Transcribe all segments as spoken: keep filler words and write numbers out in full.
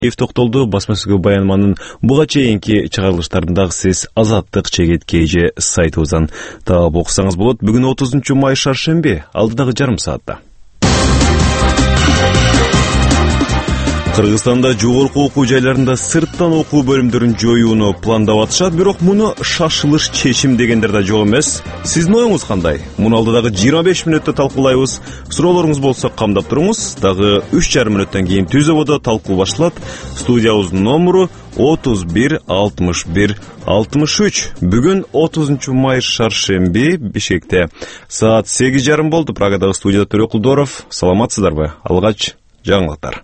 Ев токтолду басмасөзгө баянманын буга чейинки чыгарылыштарындагы сиз Азаттык чегет кейже сайтыбыздан таап окусаңыз болот. Бүгүн отузунчу май шаршемби, алдыдагы жарым саатта. Кыргызстанда жогорку окуу жайларында сырттан окуу бөлүмдөрүн жоюуну пландап атышат, бирок муну шашылыш чечим дегендер да жок эмес. Сиздин оюңуз кандай? Муну алдыдагы жыйырма беш мүнөттө талкуулайбыз. Суроолоруңуз болсо камдап туруңуз. Дагы үч жарым мүнөттөн кийин Түзөбодо талкуу башталат. Студиябыздын номеру отуз бир алтымыш бир алтымыш үч. Бүгүн отузунчу май шаршемби, Бишкекте саат сегиз жарым болду. Прагадагы студияда Төрөк Кулдоров. Саламатсыздарбы? Алгач жаңылыктар.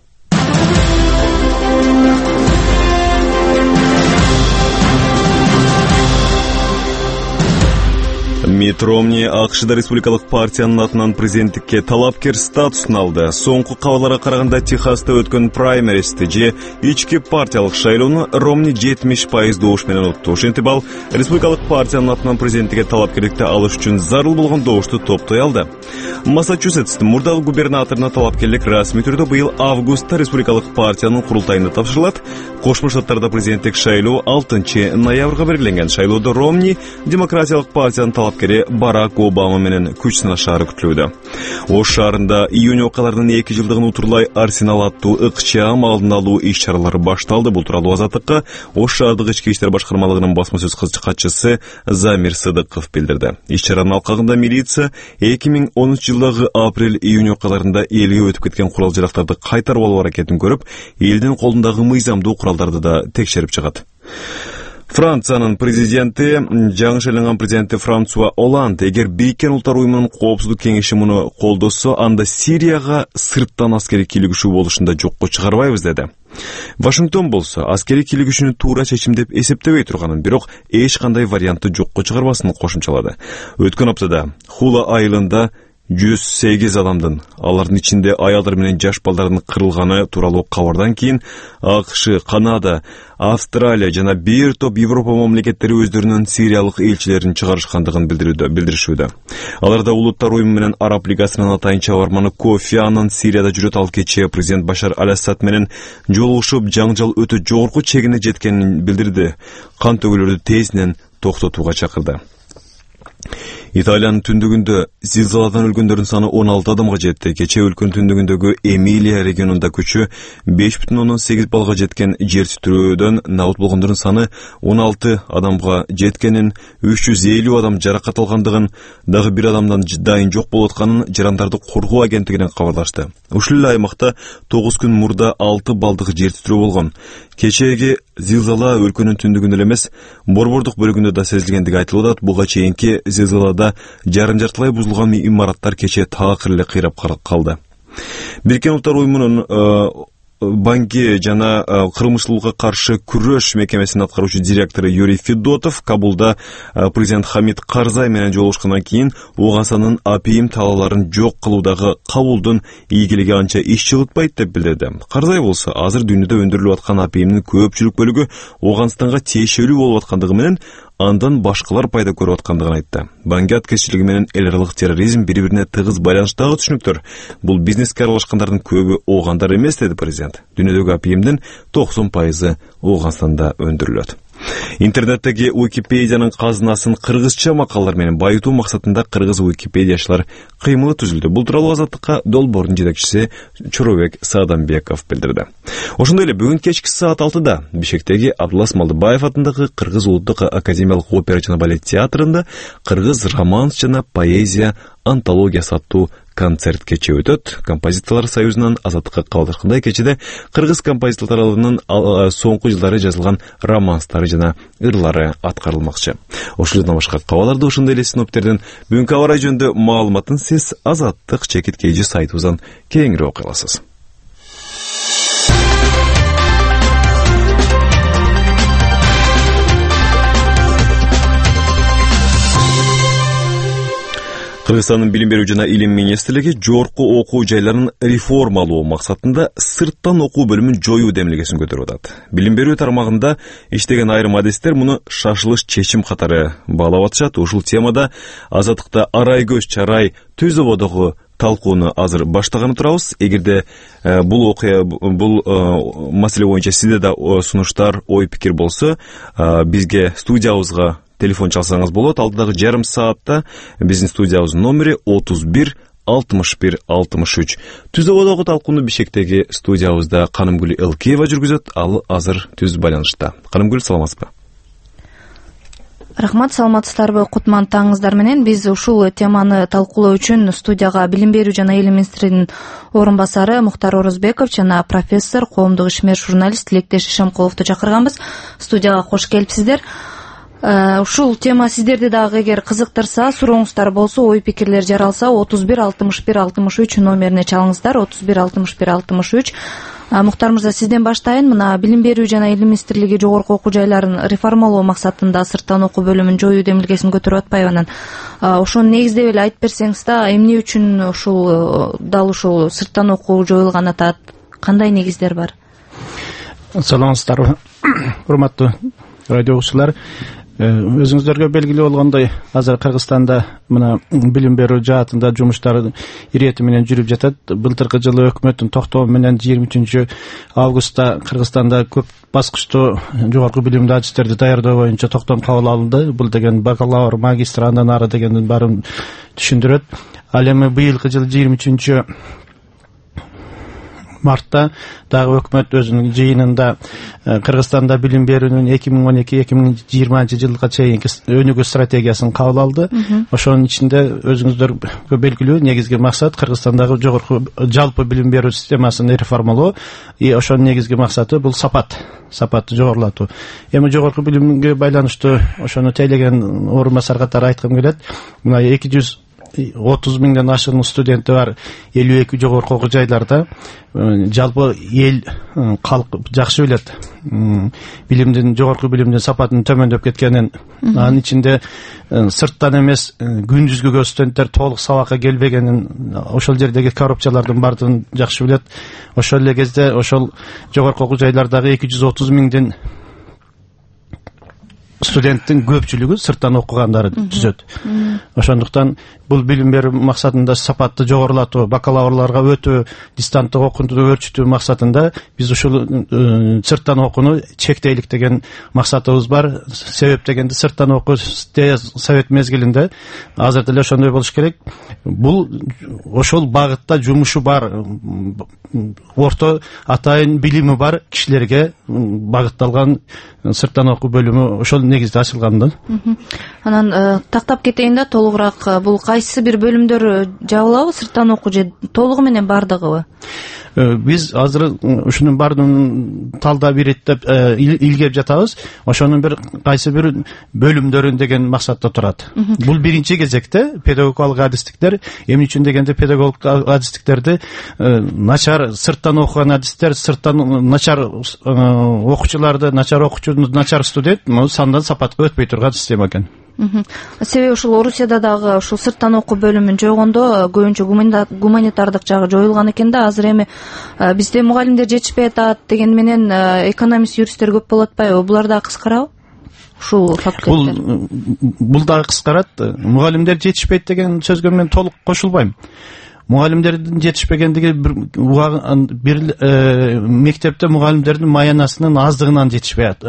Митт Ромни АКШда республикалык партиянын атынан президенттикке талапкер статусун алды. Соңку кабарларга караганда Техаста өткөн праймеристи же ички партиялык шайлоону Ромни жетимиш пайыз добуш менен утту. Ошентип ал республикалык партиянын атынан президенттикке талапкерликти алыш үчүн зарыл болгон добушту топтой алды. Массачусетстин мурдагы губернаторуна талапкерлик расмий түрдө быйыл августта республикалык партиянын курултайында тапшырылат. Кошмо Штаттарда президенттик шайлоо алтынчы ноябрга белгиленген. Шайлоодо Ромни демократиялык партиянын талапкери Барак Обама менен күч сынашаары күтүлүүдө. Ош шаарында июнь окуяларынын эки жылдыгын утурлай Арсенал аттуу ыкчам алдын алуу иш-чаралары башталды. Бул тууралуу Азаттыкка Ош шаардык ички иштер башкармалыгынын басма сөз катчысы Замир Сыдыков билдирди. Иш-чаранын алкагында милиция эки миң онунчу жылдагы апрель-июнь окуяларында элге өтүп кеткен курал-жарактарды кайтарып алуу аракетин көрүп, элдин колундагы мыйзамдуу куралдарды да текшерип чыгат. Франциянын президенти, жаңы шайланган президенти Франсуа Олланд, эгер Бириккен Улуттар уюмунун коопсуздук кеңеши муну колдосо, анда Сирияга сырттан аскери кийлигишүү болушунда жокко чыгарбайбыз деди. Вашингтон болсо аскери кийлигишүүнү туура чечим деп эсептебей турганын, бирок эч кандай вариантты жокко чыгарбасын кошумчалады. Өткөн аптада Хула айылында жүз сегиз адамдын, алардын ичинде аялдар менен жаш балдардын кырылганы тууралуу кабардан кийин АКШ, Канада, Австралия жана бир топ Европа мамлекеттери өздөрүнүн сириялык элчилерин чыгарышкандыгын билдиришүүдө. Аларда Улуттар уюму менен Араб лигасынын атайын чабарманы Кофи Аннан Сирияда жүрөт. Ал кечээ президент Башар Аль-Асад менен жолугушуп, жаңжал өтө жогорку чегине жеткенин билдирди. Кан төгүлөрдү тезинен токтотууга чакырды. Италиянын түндүгүндө зилзаладан өлгөндөрдүн саны он алты адамга жетти. Кечээ өлкөнүн түндүгүндөгү Эмилия регионунда күчү беш бүтүн ондон сегиз баллга жеткен жер титирөөдөн набыт болгондордун саны он алты адамга жеткенин, үч жүз элүү адам жаракат алгандыгын, дагы бир адамдан дайын жок болуп атканын жарандарды коргоо агенттигинен кабарлашты. Ушул эле аймакта тогуз күн мурда алты балдык жер титирөө болгон. Кечээги зилзала өлкөнүн түндүгүндө эле эмес, борбордук бөлүгүндө да сезилгендиги айтылып атат. Буга чейинки зилзалада жарым жартылай бузулган имараттар кечээ таакыр эле кыйрап калды. Бириккен Улуттар уюмунун банки жана кылмыштуулукка каршы күрөш мекемесинин аткаруучу директору Юрий Федотов Кабулда президент Хамид Карзай менен жолугушкандан кийин Ооганстандын апийим талааларын жок кылуудагы кабулдун ийгилиги анча иш жылытпайт деп билдирди. Карзай болсо азыр дүйнөдө өндүрүлүп аткан апийимдин көпчүлүк бөлүгү Ооганстанга тиешелүү болуп аткандыгы менен андан башкалар пайда көрүп аткандыгын айтты. Банки аткезчилиги менен эл аралык терроризм бири-бирине тыгыз байланыштагы түшүнүктөр. Бул бизнеске аралашкандардын көбү оогандар эмес, деди президент. Дүйнөдөгү апийимдин токсон пайызы Ооганстанда өндүрүлөт. Интернеттеги Википедиянын казынасын кыргызча макалалар менен байытуу максатында кыргыз википедиячылар кыймылы түзүлдү. Бул тууралуу Азаттыкка долбоордун жетекчиси Чоробек Саадамбеков билдирди. Ошондой эле бүгүн кечки саат алтыда Бишкектеги Абдулас Малдыбаев атындагы Кыргыз улуттук академиялык опера жана балет театрында кыргыз романс жана поэзия антологиясы аттуу концерт кече өтөт. Композиторлор союзунан Азаттыкка кабарлашкандай, кечеде кыргыз композиторлорунун соңку жылдары жазылган романстары жана ырлары аткарылмакчы. Ошол жана башка кабарларды ошондой эле синоптердин бүгүнкү аба ырайы жөнүндө маалыматын сиз Азаттык чекит кейжи сайтыбыздан кеңири окуй аласыз. Кыргызстандын билим берүү жана илим министрлиги жогорку окуу жайларын реформалоо максатында сырттан окуу бөлүмүн жоюу демилгесин көтөрүп атат. Билим берүү тармагында иштеген айрым адистер муну шашылыш чечим катары баалап атышат. Ушул темада Азаттыкта Арайгөз Чарай Түзөбодогу талкууну азыр баштаганы турабыз. Эгерде бул окуя бул маселе боюнча сизде да сунуштар, ой пикир болсо, бизге студиябызга телефон чалсаңыз болот. Алдыдагы жарым саатта биздин студиябыздын номери отуз бир алтымыш бир алтымыш үч. Түз абадагы талкууну Бишкектеги студиябызда Канымгүл Элкеева жүргүзөт. Ал азыр түз байланышта. Канымгүл, саламатсызбы? Рахмат, саламатсыздарбы? Кутман таңыңыздар менен. Биз ушул теманы талкуулоо үчүн студияга билим берүү жана эл министринин орун басары Мухтар Орозбеков жана профессор, коомдук ишмер журналист Тилектеш Ишемкуловду чакырганбыз. Студияга кош келипсиздер. Ушул тема сиздерди дагы эгер кызыктырса, сурооңуздар болсо, ой пикирлер жаралса, отуз бир алтымыш бир алтымыш үч номерине чалыңыздар. отуз бир алтымыш бир алтымыш үч. Мухтар мырза, сизден баштайын. Мына билим берүү жана эл министрлиги жогорку окуу жайларын реформалоо максатында сырттан окуу бөлүмүн жоюу демилгесин көтөрүп атпайбы анан? Ошону негиздеп эле айтып берсеңиз да, эмне үчүн ушул дал ушул сырттан окуу жоюлган атат? Кандай негиздер бар? Саламатсыздарбы, урматтуу радио угуучулар. Өзүңүздөргө белгилүү болгондой, азыр Кыргызстанда мына билим берүү жаатында жумуштар ирети менен жүрүп жатат. Былтыркы жылы өкмөттүн токтоо менен жыйырма үчүнчү августта Кыргызстанда көп баскычтуу жогорку билимдүү адистерди даярдоо боюнча токтом кабыл алынды. Бул деген бакалавр, магистр, андан ары дегендин баарын түшүндүрөт. Ал эми быйылкы жылы жыйырма үчүнчү мартта дагы өкмөт өзүнүн жыйынында Кыргызстанда билим берүүнүн эки миң он эки эки миң жыйырманчы жылга чейинки өнүгүү стратегиясын кабыл алды. Ошонун ичинде өзүңүздөргө белгилүү негизги максат Кыргызстандагы жогорку жалпы билим берүү системасын реформалоо. И ошонун негизги максаты бул сапат, сапатты жогорулатуу. Эми жогорку билимге байланыштуу ошону тейлеген орун басар катары айткым келет. Мына эки жүз отуз миңден ашыгын студенти бар элүү эки жогорку окуу жайларда жалпы эл калк жакшы билет билимдин жогорку билимдин сапатынын төмөндөп кеткенин. Анын ичинде сырттан эмес күндүзгүгө студенттер толук сабакка келбегенин, ошол жердеги коррупциялардын бардыгын жакшы билет. Ошол эле кезде ошол жогорку окуу жайлардагы эки жүз отуз миңдин студенттин көпчүлүгү сырттан окугандары түзөт. Ошондуктан бул билим берүү максатында сапатты жогорулатуу, бакалаврларга өтүү, дистанттык окууну өрчүтүү максатында биз ушул сырттан окууну чектейлик деген максатыбыз бар. Себеп дегенде сырттан окуу совет мезгилинде азыр деле ошондой болуш керек. Бул ошол багытта жумушу бар, орто атайын билими бар кишилерге багытталган сырттан окуу бөлүмү ошол негизде ачылган да. Анан тактап кетейин да, толугураак бул кайсы бир бөлүмдөр жабылабы, сырттан окуу же толугу менен бардыгыбы? Биз азыр ушунун баарын талдап ириттеп илгеп жатабыз. Ошонун бир кайсы бир бөлүмдөрүн деген максатта турат. Бул биринчи кезекте педагогикалык адистиктер. Эмне үчүн дегенде педагогик адистиктерди начар сырттан окуган адистер, сырттан начар окуучуларды, начар окуучу, начар студент сандан сапатка өтпөй турган система экен. Себеби ушул Орусияда дагы ушул сырттан окуу бөлүмүн жойгондо көбүнчө гуманитардык жагы жоюлган экен да. Азыр эми бизде мугалимдер жетишпей атат деген менен экономист, юристтер көп болуп атпайбы? Булар дагы кыскарабы? Ушул факултеттер. Бул бул дагы кыскарат. Мугалимдер жетишпейт деген сөзгө мен толук кошулбайм. Мугалимдердин жетишпегендиги бир бир мектепте мугалимдердин маянасынын аздыгынан жетишпейт.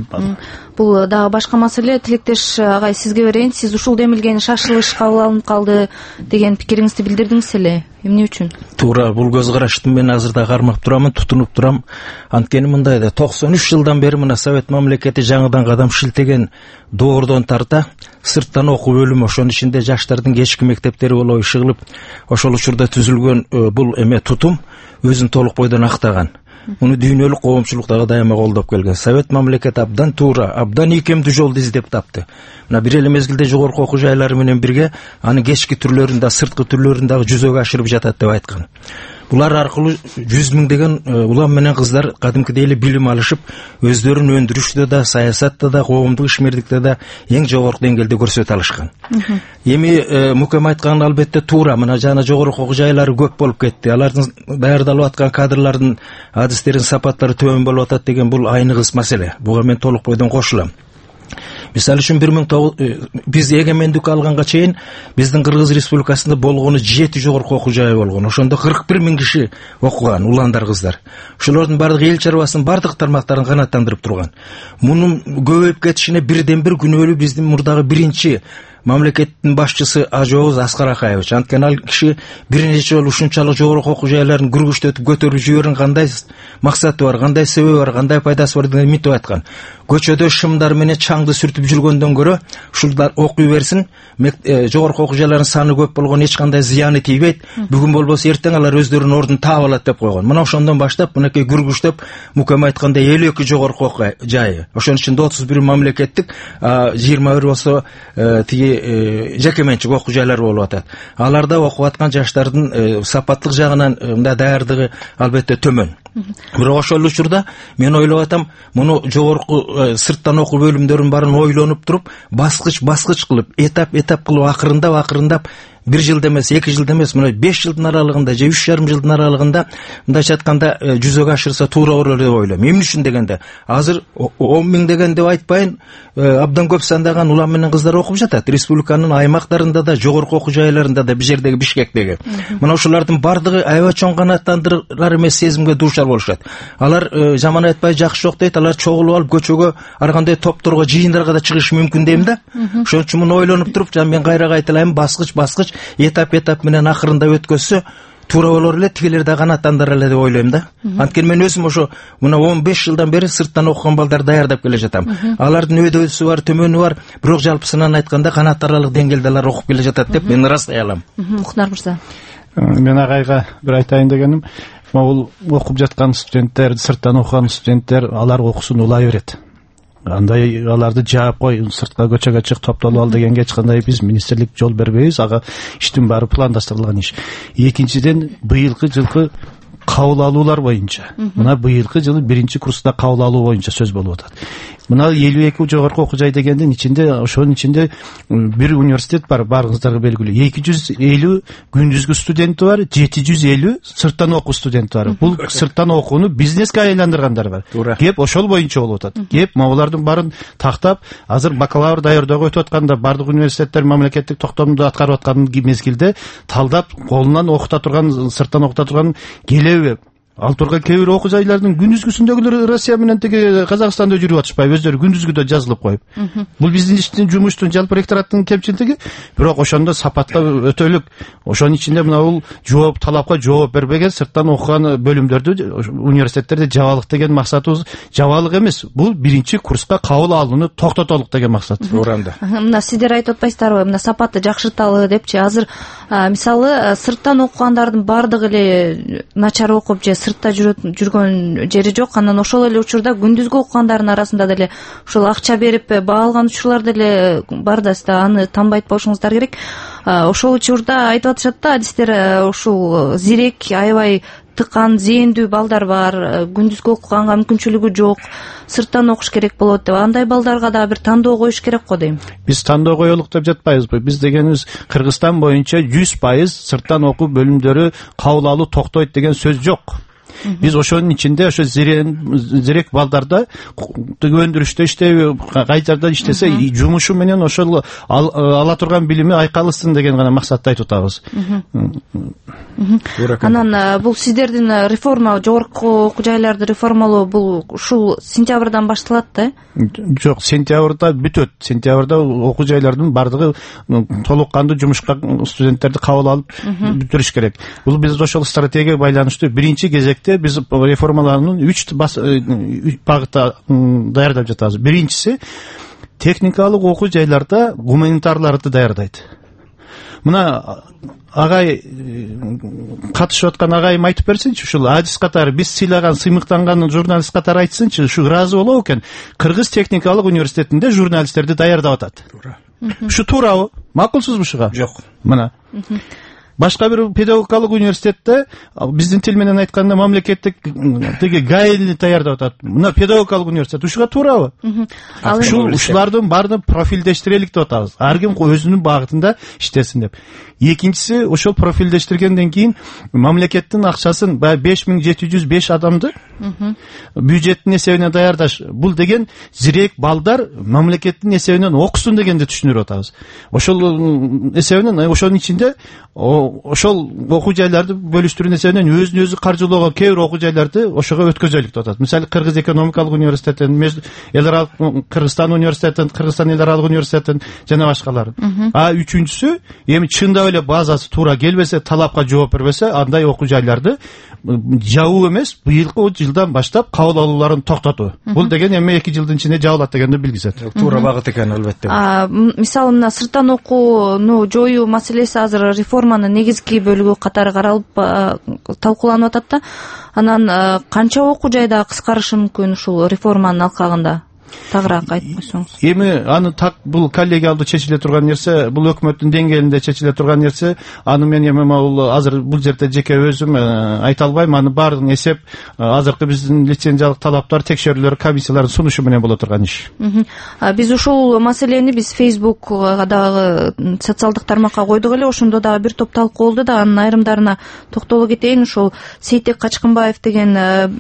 Бул дагы башка маселе. Тилектеш агай, сизге берейин. Сиз ушул демилгени шашылыш кабыл алынып калды деген пикириңизди билдирдиңиз эле. Эмне үчүн? Туура, бул көз карашты мен азыр да кармап турамын, тутунуп турам. Анткени мындай да токсон үч жылдан бери мына Совет мамлекети жаңыдан кадам шилтеген доордон тарта сырттан окуу бөлүмү, ошонун ичинде жаштардын кечки мектептери болобу иши кылып, ошол учурда түзүлгөн бул эме тутум өзүн толук бойдон актаган. Муну дүйнөлүк коомчулук дагы дайыма колдоп келген. Совет мамлекети абдан туура, абдан ийкемдүү жолду издеп тапты. Мына бир эле мезгилде жогорку окуу жайлары менен бирге аны кечки түрлөрүн да, сырткы түрлөрүн дагы жүзөгө ашырып жатат деп айткан. Булар аркылуу жүз миңдеген улам менен кыздар кадимкидей эле билим алышып, өздөрүн өндүрүштө да, саясатта да, коомдук ишмердикте да эң жогорку деңгээлде көрсөтө алышкан. Эми мукем айткан албетте туура, мына жана жогорку окуу жайлары көп болуп кетти. Алардын даярдалып аткан кадрлардын адистерин сапаттары төмөн болуп атат деген бул айныгыс маселе. Буга мен толук бойдон кошулам. Мисалы үчүн бир миң биз эгемендик алганга чейин биздин Кыргыз Республикасында болгону жети жогорку окуу жайы болгон. Ошондо кырк бир миң киши окуган, уландар, кыздар. Ошолордун бардыгы эл чарбасынын бардык тармактарын канааттандырып турган. Мунун көбөйүп кетишине бирден бир күнөөлүү биздин мурдагы биринчи мамлекеттин башчысы Ажооз Аскар Акаевич. Анткени ал киши бир нече жолу ушунчалык жогорку окуу жайларын күргүчтөтүп көтөрүп жиберген кандай максаты бар, кандай себеби бар, кандай пайдасы бар деген мынтип айткан. Көчөдө шымдар менен чаңды сүртүп жүргөндөн көрө ушулар окуй берсин, жогорку окуу жайларынын саны көп болгон, эч кандай зыяны тийбейт. Бүгүн болбосо эртең алар өздөрүнүн ордун таап алат деп койгон. Мына ошондон баштап мынакей күргүчтөп мукем айткандай элүү эки жогорку окуу жайы. Ошонун ичинде отуз бир мамлекеттик, жыйырма бир болсо тиги жеке менчик окуу жайлар болуп атат. Аларда окуп аткан жаштардын сапаттык жагынан мындай даярдыгы албетте төмөн. Бирок ошол учурда мен ойлоп атам, муну жогорку сырттан окуу бөлүмдөрүнүн баарын ойлонуп туруп, баскыч баскыч кылып, этап этап кылып, акырындап акырындап бир жылда эмес, эки жылда эмес, мына беш жылдын аралыгында же үч жарым жылдын аралыгында мындайча айтканда жүзөгө ашырса туура болор деп ойлойм. Эмне үчүн дегенде, азыр он миң деген деп айтпайын, абдан көп сандаган улам менен кыздар окуп жатат. Республиканын аймактарында да, жогорку окуу жайларында да, бир жердеги Бишкектеги. Мына ушулардын бардыгы аябай чоң канааттандырар эмес сезимге дуушар болушат. Алар жаман айтпай жакшы жок дейт, алар чогулуп алып көчөгө ар кандай топторго, жыйындарга да чыгышы мүмкүн дейм да. Ошон үчүн муну ойлонуп туруп, мен кайра кайталайм, баскыч баскыч этап этап менен акырында өткөзсө туура болор эле, тигилер да канааттандырар эле деп ойлойм да. Анткени мен өзүм ошо мына он беш жылдан бери сырттан окуган балдар даярдап келе жатам. Алардын өйдөсү бар, төмөнү бар, бирок жалпысынан айтканда канааттарарлык деңгээлде алар окуп келе жатат деп мен ырастай алам. Мухтар мырза. Мен агайга бир айтайын дегеним, могул окуп жаткан студенттер, сырттан окуган студенттер, алар окусун улай берет. Андай аларды жаап кой, сыртка көчөгө чык, топтолуп ал дегенге эч кандай биз министрлик жол бербейбиз. Ага иштин баары пландаштырылган иш. Экинчиден, быйылкы жылкы кабыл алуулар боюнча, мына быйылкы жылы биринчи курста кабыл алуу боюнча сөз болуп атат. Мына элүү эки жогорку окуу жай дегендин ичинде, ошонун ичинде бир университет бар, баарыңыздарга белгилүү. эки жүз элүү күндүзгү студенти бар, жети жүз элүү сырттан окуу студенти бар. Бул сырттан окууну бизнеске айландыргандар бар. Кеп ошол боюнча болуп атат. Кеп могулардын баарын тактап, азыр бакалавр даярдоого өтүп атканда бардык университеттер мамлекеттик токтомду аткарып аткан мезгилде талдап колунан окута турган, сырттан окута турган келеби. Ал турган кээ бир окуу жайлардын күндүзгүсүндөгүлөр Россия менен тиги Казакстанда жүрүп атышпайбы, өздөрү күндүзгүдө жазылып коюп. Бул биздин иштин, жумуштун, жалпы ректораттын кемчилдиги, бирок ошондо сапатка өтөлүк. Ошонун ичинде мына бул жооп, талапка жооп бербеген сырттан окуган бөлүмдөрдү, университеттерди жабалык деген максатыбыз жабалык эмес. Бул биринчи курска кабыл алууну токтотолук деген максат. Туура. Мына сиздер айтып атпайсыздарбы, мына сапатты жакшырталы депчи. Азыр мисалы сырттан окугандардын бардыгы эле начар окуп же сыртта жүргөн жери жок. Анан ошол эле учурда күндүзгү окугандардын арасында деле ошол акча берип баа алган учурлар деле бар да, сиз аны танбай атпашыңыздар керек. Ошол учурда айтып атышат да, адистер ушул зирек, аябай тыкан, зээндүү балдар бар, күндүзгү окуганга мүмкүнчүлүгү жок, сырттан окуш керек болот деп. Андай балдарга да бир тандоо коюш керек го дейм. Биз тандоо коелук деп жатпайбызбы? Биз дегенибиз Кыргызстан боюнча жүз пайыз сырттан окуу бөлүмдөрү кабыл алуу токтойт деген сөз жок. Биз ошонун ичинде ошо зирек балдарда өндүрүштө иштейби, кай жерде иштесе жумушу менен ошол ала турган билими айкалышсын деген гана максатты айтып атабыз. Анан бул сиздердин реформа, жогорку окуу жайларды реформалоо бул ушул сентябрдан башталат да? Жок, сентябрда бүтөт. Сентябрда окуу жайлардын бардыгы толук кандуу жумушка студенттерди кабыл алып бүтүрүш керек. Бул биз ошол стратегияга байланыштуу биринчи кезекте биз реформалардын үч багытта даярдап жатабыз. Биринчиси, техникалык окуу жайларда гуманитарларды даярдайт. Мына агай катышып аткан агайым айтып берсинчи, ушул адис катары биз сыйлаган, сыймыктанган журналист катары айтсынчы, ушу ыраазы болобу экен? Кыргыз техникалык университетинде журналисттерди даярдап атат. Ушу туурабы? Макулсузбу ушуга? Жок. Мына башка бир педагогикалык университетте биздин тил менен айтканда мамлекеттик тиги гаилни даярдап атат. Мына педагогикалык университет ушуга туурабы? Ушул ушулардын баарын профилдештирелик деп атабыз. Ар ким өзүнүн багытында иштесин деп. Экинчиси, ошол профилдештиргенден кийин мамлекеттин акчасын баягы беш миң жети жүз беш адамды Бюджеттин эсебинен даярдаш. Бул деген зирек балдар мамлекеттин эсебинен окусун дегенди түшүнүп атабыз. Ошол эсебинен, ошонун ичинде ошол окуу жайларды бөлүштүрүүнүн эсебинен өзүн өзү каржылоого кээ бир окуу жайларды ошого өткөзөлүк деп атат. Мисалы Кыргыз экономикалык университетин, эл аралык Кыргызстан университетин, Кыргызстан эл аралык университетин жана башкаларын. А үчүнчүсү, эми чындап эле базасы туура келбесе, талапка жооп бербесе, андай окуу жайларды жабуу эмес, быйылкы жылдан баштап кабыл алууларын токтотуу. Бул деген эми эки жылдын ичинде жабылат дегенди билгизет. Туура багыт экен албетте. Мисалы мына сырттан окууну жоюу маселеси азыр реформанын негизги бөлүгү катары каралып талкууланып атат да. Анан канча окуу жайда кыскарышы мүмкүн ушул реформанын алкагында? Тагыраак айтып койсоңуз. Эми аны так бул коллегиалдуу чечиле турган нерсе, бул өкмөттүн деңгээлинде чечиле турган нерсе. Аны мен эми бул азыр бул жерде жеке өзүм айта албайм. Аны баардыгын эсеп азыркы биздин лицензиялык талаптар, текшерүүлөр, комиссиялардын сунушу менен боло турган иш. Биз ушул маселени биз Facebookга дагы социалдык тармакка койдук эле. Ошондо дагы бир топ талкуу болду да. Анын айрымдарына токтоло кетейин. Ушул Сейтек Качкынбаев деген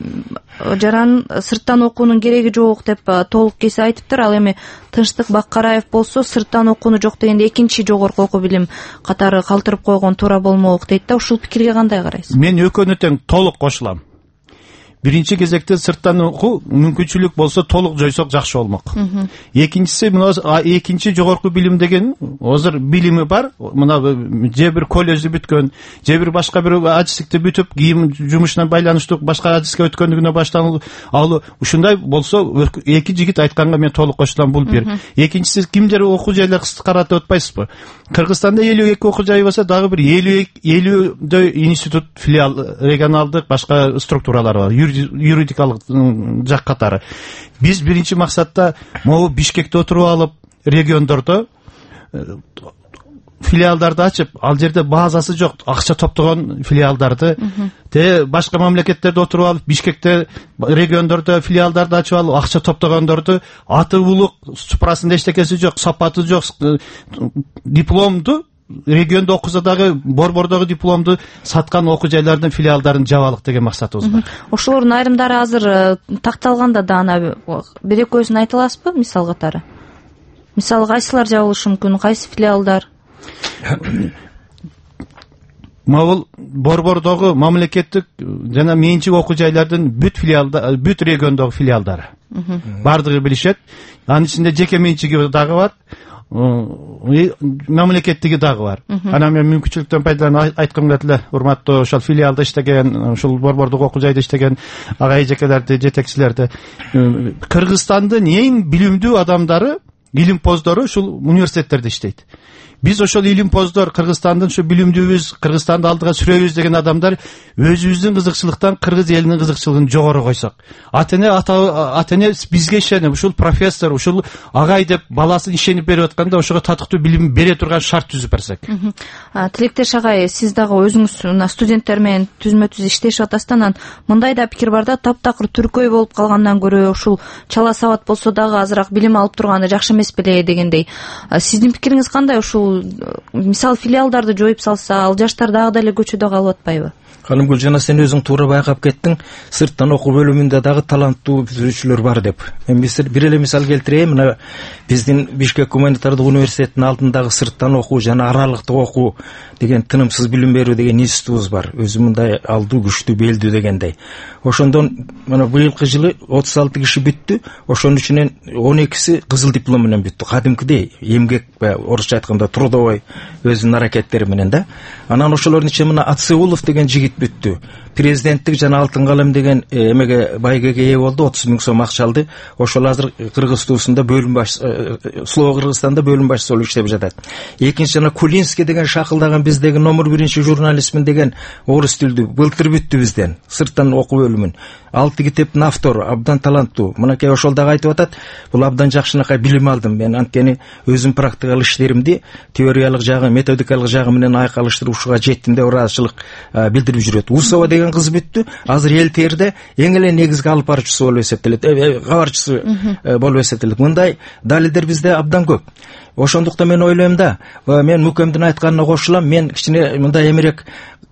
жаран сырттан окуунун кереги жок деп толук кесе айтыптыр. Ал эми Тынчтык Баккараев болсо сырттан окууну жок дегенде экинчи жогорку окуу билим катары калтырып койгон туура болмок дейт да. Ушул пикирге кандай карайсыз? Мен экөөнү тең толук кошулам. Биринчи кезекте сырттан окуу мүмкүнчүлүк болсо толук жойсок жакшы болмок. Экинчиси, мына экинчи жогорку билим деген азыр билими бар. Мына же бир колледжди бүткөн, же бир башка бир адистикти бүтүп, кийим жумушуна байланыштуу башка адиске өткөндүгүнө баштан ал ушундай болсо эки жигит айтканга мен толук кошулам. Бул бир. Экинчиси, кимдер окуу жайлар кыскаратып атпайсызбы? Кыргызстанда элүү эки окуу жай болсо, дагы бир элүүдөй институт, филиал, регионалдык башка структуралар бар. Юридикалык жак катары. Биз биринчи максатта могу Бишкекте отуруп алып, региондордо филиалдарды ачып, ал жерде базасы жок, акча топтогон филиалдарды, те башка мамлекеттерде отуруп алып, Бишкекте региондордо филиалдарды ачып алып, акча топтогондорду, аты улук, супрасында эчтекеси жок, сапаты жок, дипломду региондо окуса дагы борбордогу дипломду саткан окуу жайлардын филиалдарын жабалык деген максатыбыз бар. Ошолордун айрымдары азыр такталганда да аны бир экөөсүн айта аласызбы, мисал катары? Мисалы кайсылар жабылышы мүмкүн, кайсы филиалдар? Могул борбордогу мамлекеттик жана менчик окуу жайлардын бүт филиалда, бүт региондогу филиалдары. Бардыгы билишет. Анын ичинде жеке менчиги дагы бар. Мамлекеттиги дагы бар. Анан мен мүмкүнчүлүктөн пайдаланып айткым келет эле, урматтуу ошол филиалда иштеген, ушул борбордук окуу жайда иштеген агай эжекелерди, жетекчилерди, Кыргызстандын эң билимдүү адамдары, илимпоздору ушул университеттерде иштейт. Биз ошол илимпоздор, Кыргызстандын ушу билимдүүбүз, Кыргызстанды алдыга сүрөбүз деген адамдар өзүбүздүн кызыкчылыктан Кыргыз элинин кызыкчылыгын жогору койсок, атене атене бизге ишенип, ушул профессор, ушул агай деп баласын ишенип берип атканда, ошого татыктуу билим бере турган шарт түзүп берсек. Тилектеш агай, сиз дагы өзүңүз студенттер менен түзмө-түз иштешип атасыз, анан мындай да пикир бар да, таптакыр түркөй болуп калгандан көрө ушул чала сабат болсо дагы азыраак билим алып турганы жакшы эмес беле дегендей. Сиздин пикириңиз кандай? Ушул мисал филиалдарды жоюп салса, ал жаштар дагы деле көчөдө калып атпайбы? Ханымгүл, жана сен өзүң туура байкап кеттиң, сырттан окуу бөлүмүндө дагы таланттуу бүтүрүүчүлөр бар деп. Мен бир эле мисал келтирейин. Мына биздин Бишкек гуманитардык университетинин алдындагы сырттан окуу жана аралыктык окуу деген тынымсыз билим берүү деген институтубуз бар. Өзү мындай алдуу, күчтүү, белдүү дегендей. Ошондон мына быйылкы жылы отуз алты киши бүттү. Ошонун ичинен он экиси кызыл диплом менен бүттү. Кадимкидей эмгек, орусча айтканда трудовой өзүнүн аракеттери менен да. Анан ошолордун ичинен мына Ацеулов деген жигит бүттү. Президенттик жана алтын калем деген эмеге байгеге ээ болду, отуз миң сом акча алды. Ошол азыр Кыргыз туусунда бөлүм баш, Слова Кыргызстанда бөлүм башчысы болуп иштеп жатат. Экинчи жана Кулинский деген шакылдаган биздеги номер биринчи журналистмин деген орус тилдүү былтыр бүттү бизден, сырттан окуу бөлүмүн. Алты китептин автору, абдан таланттуу. Мынакей ошол дагы айтып атат, бул абдан жакшынакай билим алдым. Мен анткени өзүм практикалык иштеримди теориялык жагы, методикалык жагы менен айкалыштырып ушуга жеттим деп ыраазычылык билдирип жүрөт. Усова деген кыз бүттү. Азыр эл терде эң эле негизги алып баруучусу болуп эсептелет, кабарчысы болуп эсептелет. Мындай далилдер бизде абдан көп. Ошондуктан мен ойлойм да, мен Мүкөмдүн айтканына кошулам. Мен кичине мындай эмерек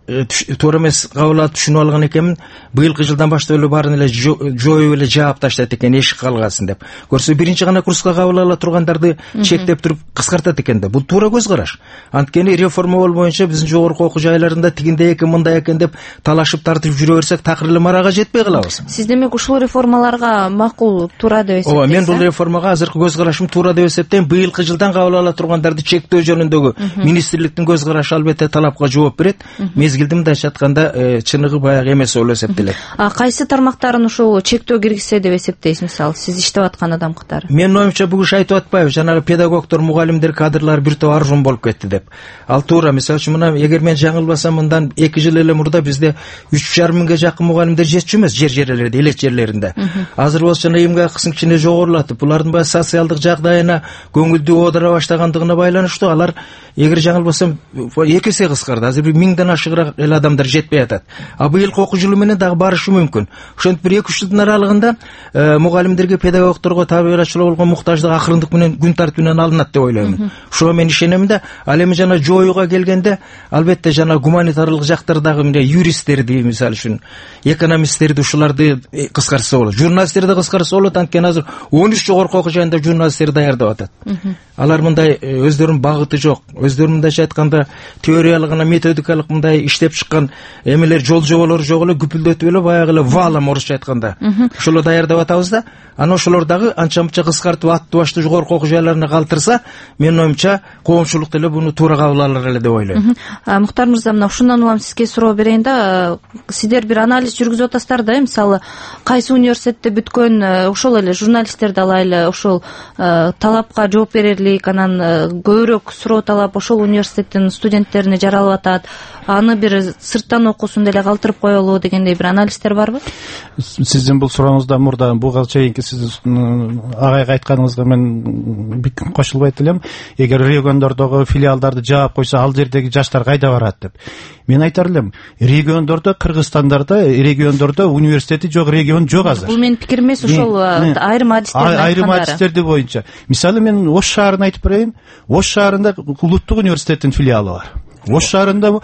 туура эмес кабыл алып түшүнүп алган экенмин. Быйылкы жылдан баштап эле баарын эле жоюп эле жаап таштайт экен, эшик калгасын деп. Көрсө биринчи гана курска кабыл ала тургандарды чектеп туруп кыскартат экен да. Бул туура көз караш. Анткени реформа болбоюнча биздин жогорку окуу жайларында тигиндей экен, мындай экен деп талашып тартып жүрө берсек, такыр эле марага жетпей калабыз. Сиз демек ушул реформаларга макул, туура деп эсептейсиз? Ооба, мен бул реформага азыркы көз карашым туура деп эсептейм. Быйылкы жылдан кабыл ала тургандарды чектөө жөнүндөгү министрликтин көз карашы албетте талапка жооп берет. Мезгилди мындайча айтканда чыныгы баягы эмес болуп эсептелет. А кайсы тармактарын ушул чектөө киргизсе деп эсептейсиз, мисалы сиз иштеп аткан адам катары? Менин оюмча бул киши айтып атпайбы, жанагы педагогдор, мугалимдер, кадрлар бир топ арзун болуп кетти деп. Ал туура. Мисалы үчүн мына эгер мен жаңылбасам, мындан эки жыл эле мурда бизде үч жарым миңге жакын мугалимдер жетчү эмес жер жерлерде, элет жерлеринде. Азыр болсо жана эмгек акысын кичине жогорулатып, булардын баягы социалдык жагдайына, көңүлдүү оодура баштагандыгына байланыштуу алар, эгер жаңылбасам, эки эсе кыскарды. Азыр бир миңден ашыгыраак эле адамдар жетпей атат. А быйылкы окуу жылы менен дагы барышы мүмкүн. Ошентип бир эки үч жылдын аралыгында мугалимдерге, педагогдорго, табигатчылыкка болгон муктаждык акырындык менен, күн тартип менен алынат деп ойлойм. Ошого мен ишенем да. Ал эми жана жоюуга келгенде, албетте жана гуманитарлык жактардагы мына юристтерди, мисалы үчүн экономисттерди, ушуларды кыскартса болот. Журналисттерди кыскартса болот. Анткени азыр он үч жогорку окуу жайында журналисттер даярдап атат. Алар мындай өздөрүнүн багыты жок, өздөрү мындайча айтканда теориялык жана методикалык мындай иштеп чыккан эмелер, жол жоболору жок эле, күпүлдөтүп эле баягы эле валом орусча айтканда ошолор даярдап атабыз да. Анан ошолор дагы анча мынча кыскартып аттуу баштуу жогорку окуу жайларына калтырса, менин оюмча коомчулук деле буну туура кабыл алар эле деп ойлойм. Мухтар мырза, мына ушундан улам сизге суроо берейин да. Сиздер бир анализ жүргүзүп атасыздар да, мисалы кайсы университетте бүткөн ошол эле журналисттерди алайлы, ошол талапка жооп берерлик, анан көбүрөөк суроо талап ошол университеттин студенттерине жаралып атат, аны бир сырттан окуусун деле калтырып коелу дегендей бир анализдер барбы? Сиздин бул сурооңузда мурда буга чейинки сиз агайга айтканыңызга мен кошулбайт элем. Эгер региондордогу филиалдарды жаап койсо, ал жердеги жаштар кайда барат деп. Мен айтар элем, региондордо, Кыргызстандарда, региондордо университети жок регион жок азыр. Бул менин пикирим эмес, ошол айрым адистердин айткандары. Айрым адистерди боюнча. Мисалы мен Ош шаарын айтып берейин. Ош шаарында улуттук университеттин филиалы бар. Ош шаарында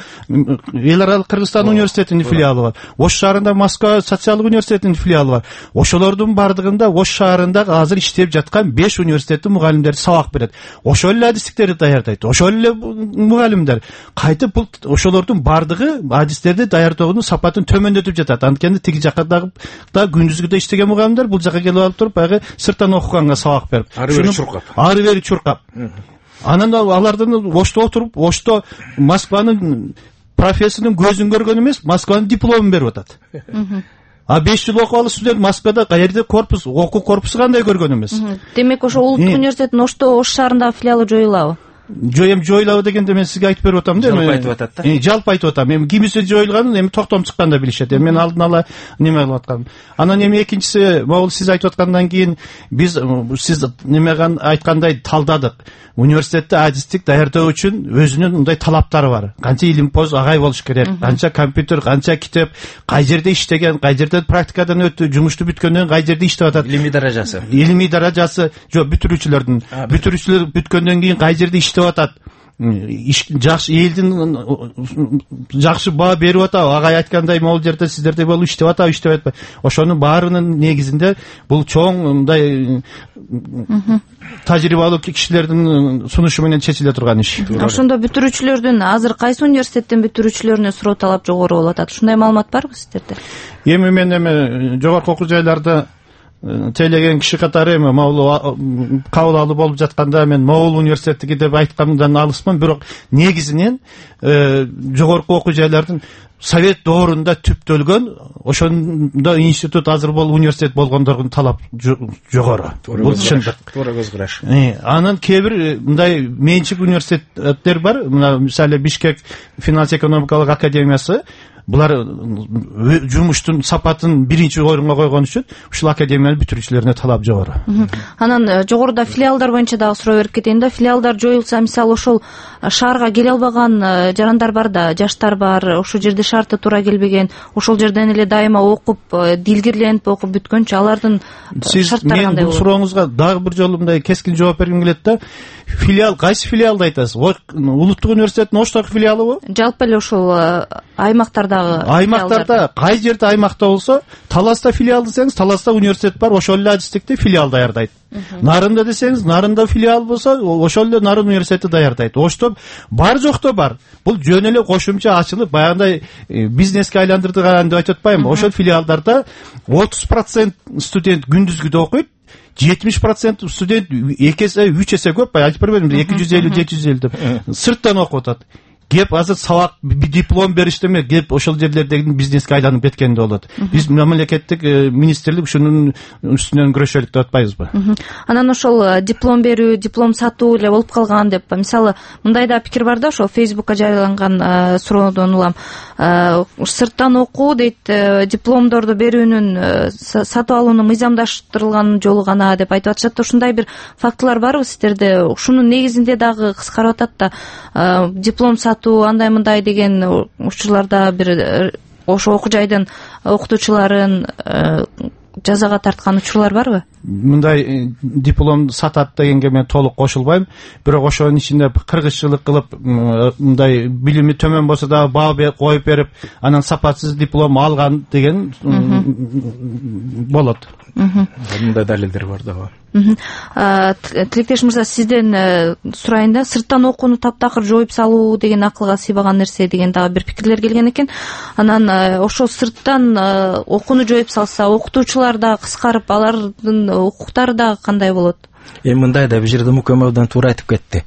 эл аралык Кыргызстан университетинин филиалы бар. Ош шаарында Москва социалдык университетинин филиалы бар. Ошолордун бардыгында Ош шаарында азыр иштеп жаткан беш университеттин мугалимдери сабак берет. Ошол эле адистиктерди даярдайт. Ошол эле мугалимдер кайтып бул ошолордун бардыгы адистерди даярдоонун сапатын төмөндөтүп жатат. Анткени тиги жакка дагы да күндүзгү да иштеген мугалимдер бул жакка келип алып туруп баягы сырттан окуганга сабак берип, ары бери чуркап. Ары бери чуркап. Анан алардын Ошто отуруп, Ошто Москванын профессорунун көзүн көргөн эмес, Москванын дипломун берип атат. А беш жыл окуп алып студент Москвада каерде корпус, окуу корпусу кандай көргөн эмес. Демек ошо улуттук университеттин Ошто Ош шаарындагы филиалы жоюлабы? Жоем жоюлабы дегенде мен сизге айтып берип атам да. Жалпы айтып атат да. Жалпы айтып атам. Эми кимиси жоюлганын эми токтом чыкканда билишет. Мен алдын ала неме кылып аткам. Анан эми экинчиси, могул сиз айтып аткандан кийин биз сиз немеган айткандай талдадык. Университетте адистик даярдоо үчүн өзүнүн мындай талаптары бар. Канча илимпоз агай болуш керек, канча компьютер, канча китеп, кай жерде иштеген, кай жерде практикадан өттү, жумушту бүткөндөн кай жерде иштеп атат. Илимий даражасы. Илимий даражасы, жок, бүтүрүүчүлөрдүн. Бүтүрүүчүлөр бүткөндөн кийин кай жерде иштеп атат. Жакшы элдин жакшы баа берип атабы, агай айткандай могул жерде сиздерде болуп иштеп атабы, иштеп атпайбы. Ошонун баарынын негизинде бул чоң мындай тажрыйбалуу кишилердин сунушу менен чечиле турган иш. Ошондо бүтүрүүчүлөрдүн азыр кайсы университеттин бүтүрүүчүлөрүнө суроо талап жогору болуп атат? Ушундай маалымат барбы сиздерде? Эми мен эми жогорку окуу жайларда тейлеген киши катары эми могул кабыл алуу болуп жатканда мен могул университеттики деп айткандан алысмын, бирок негизинен жогорку окуу жайлардын Совет доорунда түптөлгөн, ошондо институт азыр бул университет болгондордун талап жогору. Бул чындык. Туура көз караш. Анан кээ бир мындай менчик университеттер бар. Мына мисалы Бишкек финанс экономикалык академиясы. Булар жумуштун сапатын биринчи орунга койгон үчүн ушул академиянын бүтүрүүчүлөрүнө талап жогору. Анан жогоруда филиалдар боюнча дагы суроо берип кетейин да. Филиалдар жоюлса, мисалы ошол шаарга келе албаган жарандар бар да, жаштар бар, ошол жерде шарты туура келбеген, ошол жерден эле дайыма окуп, дилгирленип окуп бүткөнчү алардын шарттары кандай болот? Мен бул сурооңузга дагы бир жолу мындай кескин жооп бергим келет да. Филиал, кайсы филиалды айтасыз? Улуттук университеттин Оштогу филиалыбы? Жалпы эле ошол аймактардагы аймактарда кай жерде аймакта болсо, Таласта филиал десеңиз, Таласта университет бар, ошол эле адистикте филиал даярдайт. Нарында десеңиз, Нарында филиал болсо, ошол эле Нарын университети даярдайт. Ошто бар жокто бар. Бул жөн эле кошумча ачылып, баягындай бизнеске айландырдыган деп айтып атпаймынбы? Ошол филиалдарда отуз процент студент күндүзгүдө окуйт, жетимиш процент студент эки эсе, үч эсе көп, айтып бербедимби, эки жүз элүү, жети жүз элүү деп сырттан окуп атат. Кеп азыр сабак диплом бериште эмес, кеп ошол жерлердеги бизнеске айланып кеткенде болот. Биз мамлекеттик министрлик ушунун үстүнөн күрөшөлүк деп атпайбызбы? Анан ошол диплом берүү, диплом сатуу эле болуп калган деп, мисалы, мындай да пикир бар да, ошол Фейсбукка жарыяланган суроодон улам. Сырттан окуу дейт, дипломдорду берүүнүн, сатып алуунун мыйзамдаштырылган жолу гана деп айтып атышат. Ушундай бир фактылар барбы сиздерде? Ушунун негизинде дагы кыскарып атат да, диплом сатуу андай мындай деген учурларда бир ошо окуу жайдын окутуучуларын жазага тарткан учурлар барбы? Мындай диплом сатат дегенге мен толук кошулбайм. Бирок ошонун ичинде кыргызчылык кылып, мындай билими төмөн болсо да баа коюп берип, анан сапатсыз диплом алган деген болот. Мындай далилдер бар да. Тилектеш мырза, сизден сурайын да, сырттан окууну таптакыр жоюп салуу деген акылга сыйбаган нерсе деген дагы бир пикирлер келген экен. Анан ошо сырттан окууну жоюп салса, окутуучулар да кыскарып, алардын укуктары да кандай болот? Эми мындай да, бул жерде Мукем абдан туура айтып кетти.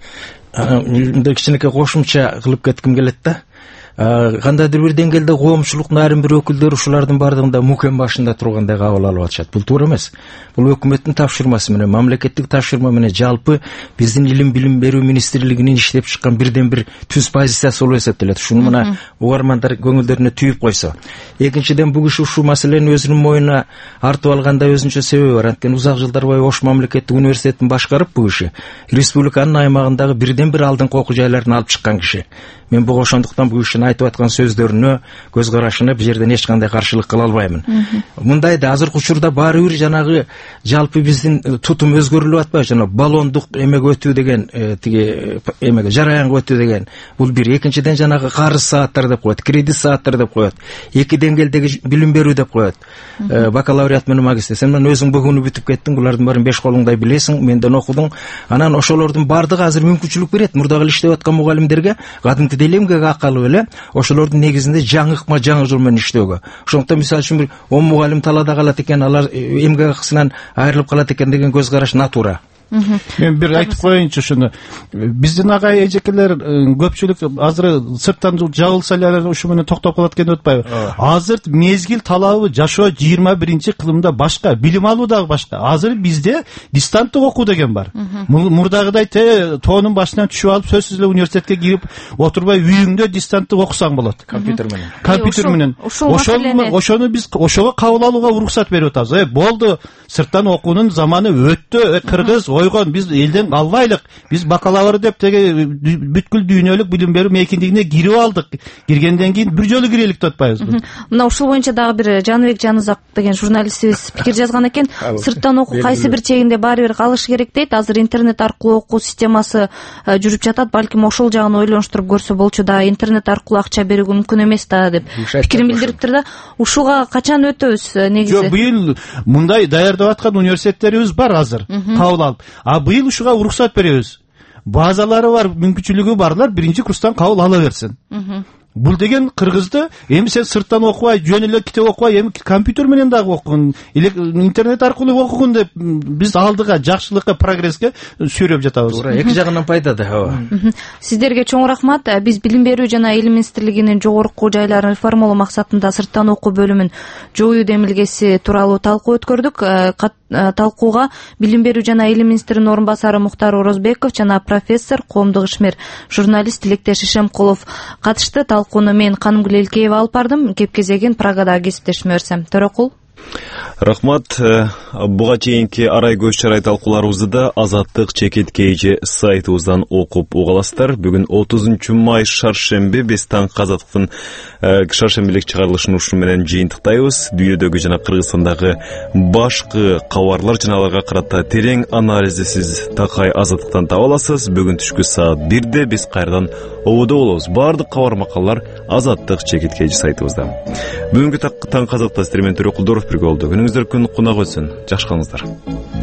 Мындай кичинекей кошумча кылып кетким келет да. Кандайдыр бир деңгээлде коомчулуктун айрым бир өкүлдөрү ушулардын бардыгында Мукем башында тургандай кабыл алып атышат. Бул туура эмес. Бул өкмөттүн тапшырмасы менен, мамлекеттик тапшырма менен жалпы биздин илим билим берүү министрлигинин иштеп чыккан бирден бир түз позициясы болуп эсептелет. Ушуну мына угармандар көңүлдөрүнө түйүп койсо. Экинчиден, бул киши ушул маселени өзүнүн мойнуна артып алганда өзүнчө себеби бар. Анткени узак жылдар бою Ош мамлекеттик университетин башкарып, бул киши республиканын аймагындагы бирден бир алдыңкы окуу жайларын алып чыккан киши. Мен буга ошондуктан бул кишинин айтып аткан сөздөрүнө, көз карашына бул жерден эч кандай каршылык кыла албаймын. Мындай да, азыркы учурда баары бир жанагы жалпы биздин тутум өзгөрүлүп атпайбы? Жана баллондук эмеге өтүү деген, тиги эмеге жараянга өтүү деген. Бул бир. Экинчиден, жанагы карыз сааттар деп коет, кредит сааттар деп коет, эки деңгээлдеги билим берүү деп коет. Бакалавриат менен магистр. Сен менен өзүң бүгүнү бүтүп кеттиң, булардын баарын беш колуңдай билесиң, менден окудуң. Анан ошолордун бардыгы азыр мүмкүнчүлүк берет мурдагы иштеп аткан мугалимдерге, кадимки делемгеге акалып эле ошолордун негизинде жаңыкма жаңы жол менен иштөөгө. Ошондуктан мисалы үчүн бир он мугалим талаада калат экен, алар эмгек акысынан айрылып калат экен деген көз караш натура. Мен бир айтып коеюнчу ушуну. Биздин агай эжекелер көпчүлүк азыр сырттан жабылса эле ушу менен токтоп калат экен деп атпайбы? Азыр мезгил талабы жашоо жыйырма биринчи кылымда башка, билим алуу дагы башка. Азыр бизде дистанттык окуу деген бар. Мурдагыдай те тоонун башынан түшүп алып сөзсүз эле университетке кирип отурбай үйүңдө дистанттык окусаң болот. Компьютер менен. Компьютер менен. Ошону ошону биз ошого кабыл алууга уруксат берип атабыз. Э, болду, сырттан окуунун заманы өттү. Кыргыз ойгон, биз элден албайлык. Биз бакалавр деп теге бүткүл дүйнөлүк билим берүү мейкиндигине кирип алдык. Киргенден кийин бир жолу кирелик деп атпайбызбы? Мына ушул боюнча дагы бир Жаныбек Жанызак деген журналистибиз пикир жазган экен. Сырттан окуу кайсы бир чегинде баары бир калышы керек дейт. Азыр интернет аркылуу окуу системасы жүрүп жатат. Балким ошол жагын ойлонуштуруп көрсө болчу да, интернет аркылуу акча берүүгө мүмкүн эмес да деп пикирин билдириптир да. Ушуга качан өтөбүз негизи? Жок, быйыл мындай даярдап аткан университеттерибиз бар азыр. Кабыл алып. А быйыл ушуга уруксат беребиз. Базалары бар, мүмкүнчүлүгү барлар биринчи курстан кабыл ала берсин. Бул деген Кыргызды эми сен сырттан окубай, жөн эле китеп окубай, эми компьютер менен дагы окугун, интернет аркылуу окугун деп биз алдыга, жакшылыкка, прогресске сүйрөп жатабыз. Туура, эки жагынан пайда да. Сиздерге чоң рахмат. Биз билим берүү жана илим министрлигинин жогорку жайларын реформалоо максатында сырттан окуу бөлүмүн жоюу демилгеси тууралуу талкуу өткөрдүк. Талкууга билим берүү жана илим министринин орун басары Мухтар Орозбеков жана профессор, коомдук ишмер, журналист Тилектеш Ишемкулов катышты. Талкууну мен Канымгүл Элкеева алып бардым. Кеп кезегин Прагадагы кесиптешиме берсем. Төрөкул. Рахмат. Буга чейинки арай көз чарай талкууларыбызды да Азаттык чекиткейжи сайтыбыздан окуп угаласыздар. Бүгүн отузунчу май шаршемби биз таңкы Азаттыктын шаршембилик чыгарылышын ушун менен жыйынтыктайбыз. Дүйнөдөгү жана Кыргызстандагы башкы кабарлар жана аларга карата терең анализди сиз такай Азаттыктан таба аласыз. Бүгүн түшкү саат бирде биз кайрадан ободо болобуз. Бардык кабар макалалар Азаттык чекиткейжи сайтыбызда. Бүгүнкү таңкы Азаттыкта сиздер менен Төрөкулдоров бирге болду. Күнүңүздөр күн кунак өтсүн. Жакшы калыңыздар.